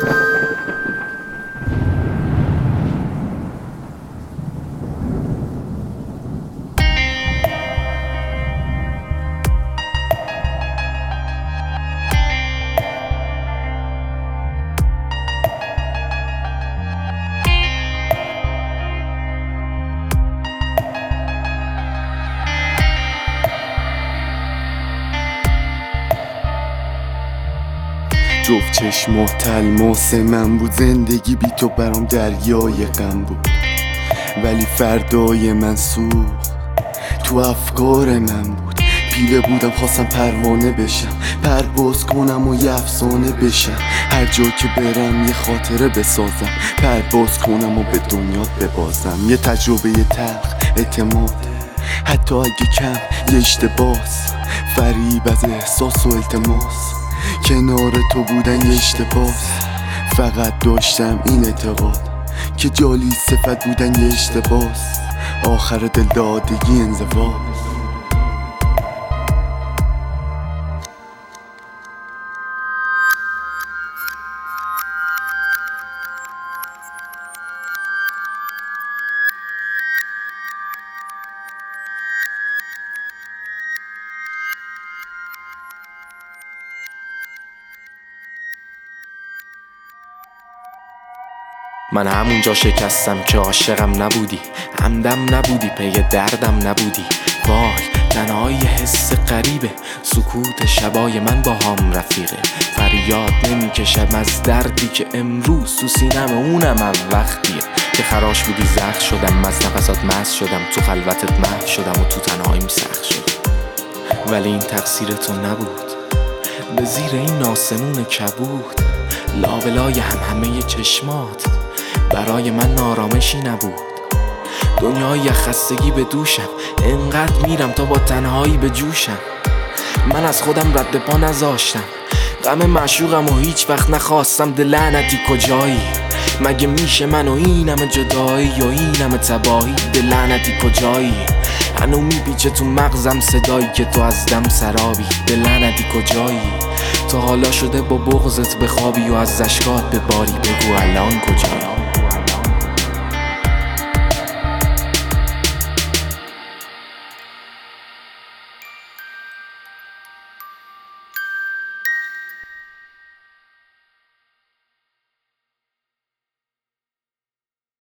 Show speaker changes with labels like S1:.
S1: جفت چشمات تلماس من بود، زندگی بی تو برام دریای غم بود. ولی فردای من سوخت تو افکار من بود. پیله بودم خواستم پروانه بشم، پرواز کنم و یه افسانه بشم. هر جا که برم یه خاطره بسازم، پرواز کنم و به دنیا ببازم. یه تجربه تلخ، اعتماد حتی اگه کم، یه اشتباس، فریب از احساس و التماس. کنار تو بودن یه اشتباس، فقط داشتم این اعتقاد که جالی صفت بودن یه اشتباس. آخر دل دادگی انزوا.
S2: من همونجا شکستم که عاشقم نبودی، همدم نبودی، پی دردم نبودی. وای تنهایی حس غریبه، سکوت شبای من با هم رفیقه. فریاد نمیکشم از دردی که امروز تو سینم، اونم از وقتیه که خراش بودی زخم شدم، از نفسات مست شدم، تو خلوتت محو شدم و تو تنهاییم سخت شدم. ولی این تقصیر تو نبود، به زیر این آسمون کبود لابلای همه چشمات برای من آرامشی نبود. دنیای خستگی به دوشم، انقدر میرم تا با تنهایی به جوشم. من از خودم رد پا نذاشتم، غم معشوقم و هیچ وقت نخواستم. ده لعنتی کجایی؟ مگه میشه من و اینم جدایی و اینم تباهی؟ ده لعنتی کجایی؟ هنو میپیچه تو مغزم صدایی که تو از دم سرابی. ده لعنتی کجایی؟ تا حالا شده با بغضت بخوابی و از اشکات بباری؟ بگو الان کجایی؟